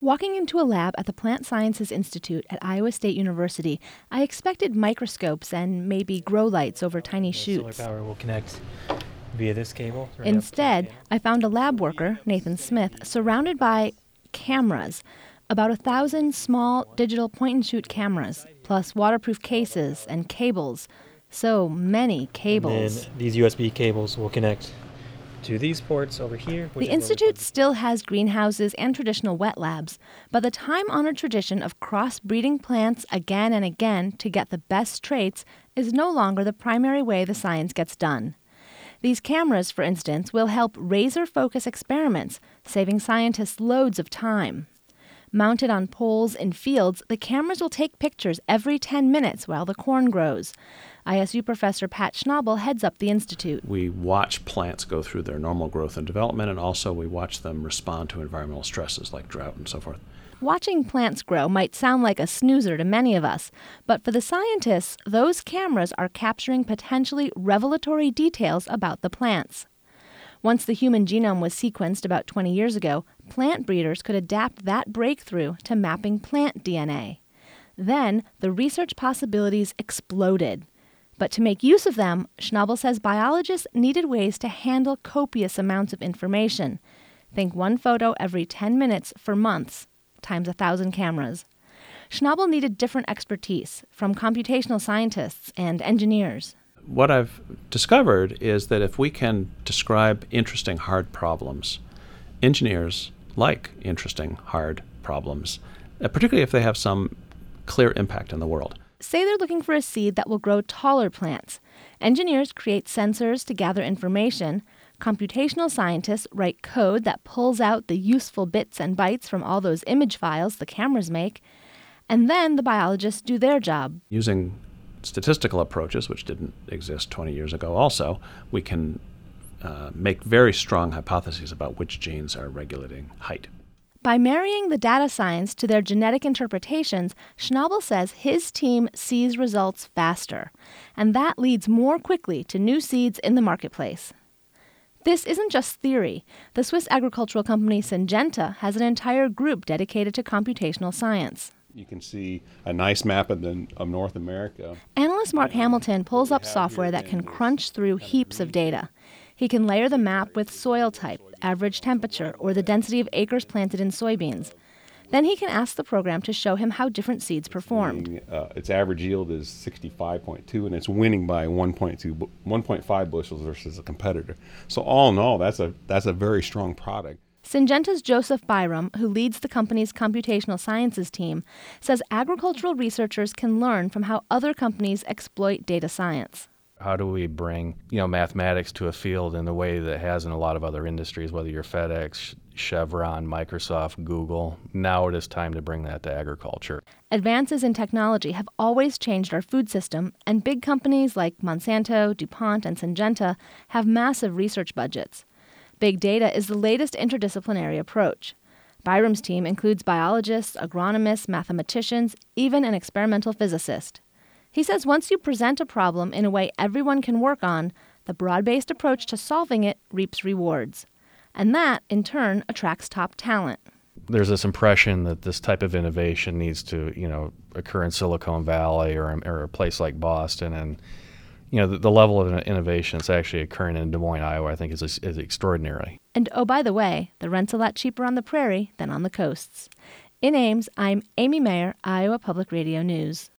Walking into a lab at the Plant Sciences Institute at Iowa State University, I expected microscopes and maybe grow lights over tiny shoots. Solar power will connect via this cable. Instead, I found a lab worker, Nathan Smith, surrounded by cameras. About 1,000 small digital point-and-shoot cameras, plus waterproof cases and cables. So many cables. And then these USB cables will connect to these ports over here. The Institute still has greenhouses and traditional wet labs, but the time-honored tradition of cross-breeding plants again and again to get the best traits is no longer the primary way the science gets done. These cameras, for instance, will help razor-focus experiments, saving scientists loads of time. Mounted on poles in fields, the cameras will take pictures every 10 minutes while the corn grows. ISU professor Pat Schnabel heads up the institute. We watch plants go through their normal growth and development, and also we watch them respond to environmental stresses like drought and so forth. Watching plants grow might sound like a snoozer to many of us, but for the scientists, those cameras are capturing potentially revelatory details about the plants. Once the human genome was sequenced about 20 years ago, plant breeders could adapt that breakthrough to mapping plant DNA. Then, the research possibilities exploded. But to make use of them, Schnabel says biologists needed ways to handle copious amounts of information. Think one photo every 10 minutes for months, times 1,000 cameras. Schnabel needed different expertise from computational scientists and engineers. What I've discovered is that if we can describe interesting, hard problems, engineers like interesting, hard problems, particularly if they have some clear impact in the world. Say they're looking for a seed that will grow taller plants. Engineers create sensors to gather information. Computational scientists write code that pulls out the useful bits and bytes from all those image files the cameras make. And then the biologists do their job. Using statistical approaches, which didn't exist 20 years ago also, we can make very strong hypotheses about which genes are regulating height. By marrying the data science to their genetic interpretations, Schnabel says his team sees results faster, and that leads more quickly to new seeds in the marketplace. This isn't just theory. The Swiss agricultural company Syngenta has an entire group dedicated to computational science. You can see a nice map of North America. Analyst Mark Hamilton pulls up software that can crunch through heaps of data. He can layer the map with soil type, average temperature, or the density of acres planted in soybeans. Then he can ask the program to show him how different seeds performed. Its average yield is 65.2, and it's winning by 1.5 bushels versus a competitor. So all in all, that's a very strong product. Syngenta's Joseph Byram, who leads the company's computational sciences team, says agricultural researchers can learn from how other companies exploit data science. How do we bring, mathematics to a field in the way that has in a lot of other industries, whether you're FedEx, Chevron, Microsoft, Google? Now it is time to bring that to agriculture. Advances in technology have always changed our food system, and big companies like Monsanto, DuPont, and Syngenta have massive research budgets. Big data is the latest interdisciplinary approach. Byram's team includes biologists, agronomists, mathematicians, even an experimental physicist. He says once you present a problem in a way everyone can work on, the broad-based approach to solving it reaps rewards. And that, in turn, attracts top talent. There's this impression that this type of innovation needs to, occur in Silicon Valley or a place like Boston. And, the level of innovation that's actually occurring in Des Moines, Iowa, I think is extraordinary. And oh, by the way, the rent's a lot cheaper on the prairie than on the coasts. In Ames, I'm Amy Mayer, Iowa Public Radio News.